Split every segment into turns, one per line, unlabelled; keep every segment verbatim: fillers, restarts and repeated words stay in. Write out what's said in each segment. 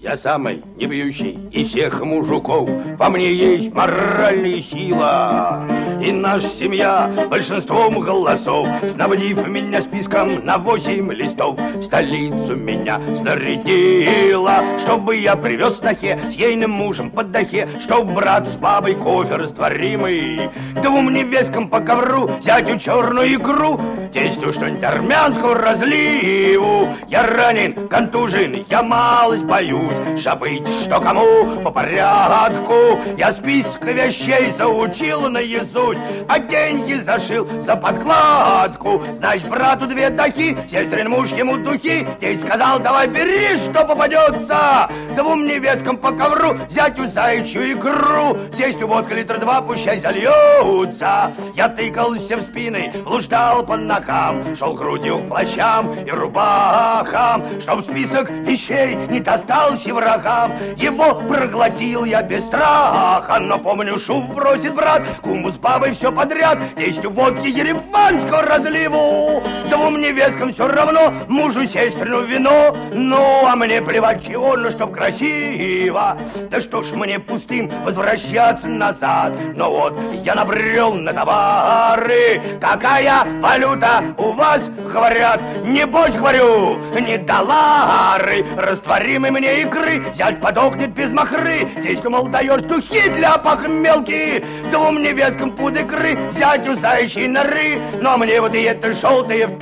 Я самый не пьющий из всех мужиков. Во мне есть моральная сила. И наша семья большинством голосов, снабдив меня списком на восемь листов, в столицу меня снарядила, чтобы я привез снохе с ейным мужем под дахе, чтоб брат с бабой кофе растворимый, двум невесткам по ковру, зятю черную икру, тестю что-нибудь армянского разливу. Я ранен, контужен, я малость боюсь, забыть, что кому по порядку. Я список вещей заучил наизусть, а деньги зашил за подкладку. Значит, брату две дахи, сестрин муж ему духи. Тесть сказал, давай бери, что попадется. Двум невесткам по ковру, зятю заячью икру, тестю водка литр два, пущай зальются. Я тыкался в спины, блуждал по ногам, шел грудью к плащам и рубахам, чтоб список вещей не достался врагам. Его проглотил я без страха, но помню, шуб просит брат, куму с бабой все подряд, тестю водки ереванского разливу. Двум невесткам все равно, мужу сестрину вино, ну а мне плевать чего, ну чтоб красиво. Да что ж мне пустым возвращаться назад, но вот я набрел на товары. Какая валюта у вас, говорят? Небось, говорю, не доллары. Растворимой мне икры, зять подохнет без махры. Тестю, мол, даешь духи для похмелки, двум невесткам пуд икры, зятю заячьей норы, но мне вот и это желтые в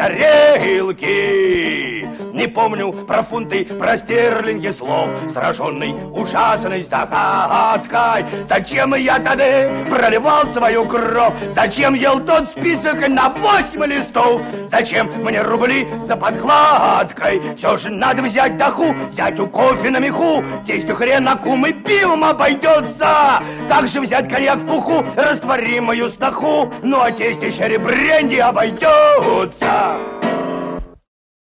тарелке. Не помню про фунты, про стерлинги слов, сраженный ужасной загадкой. Зачем я тогда проливал свою кровь? Зачем ел тот список на восемь листов? Зачем мне рубли за подкладкой? Все же надо взять даху, зятю кофе на меху, тестю хрен на кум и пивом обойдется. Также взять коньяк в пуху, растворимую сноху, ну а тесть еще ребренди обойдется.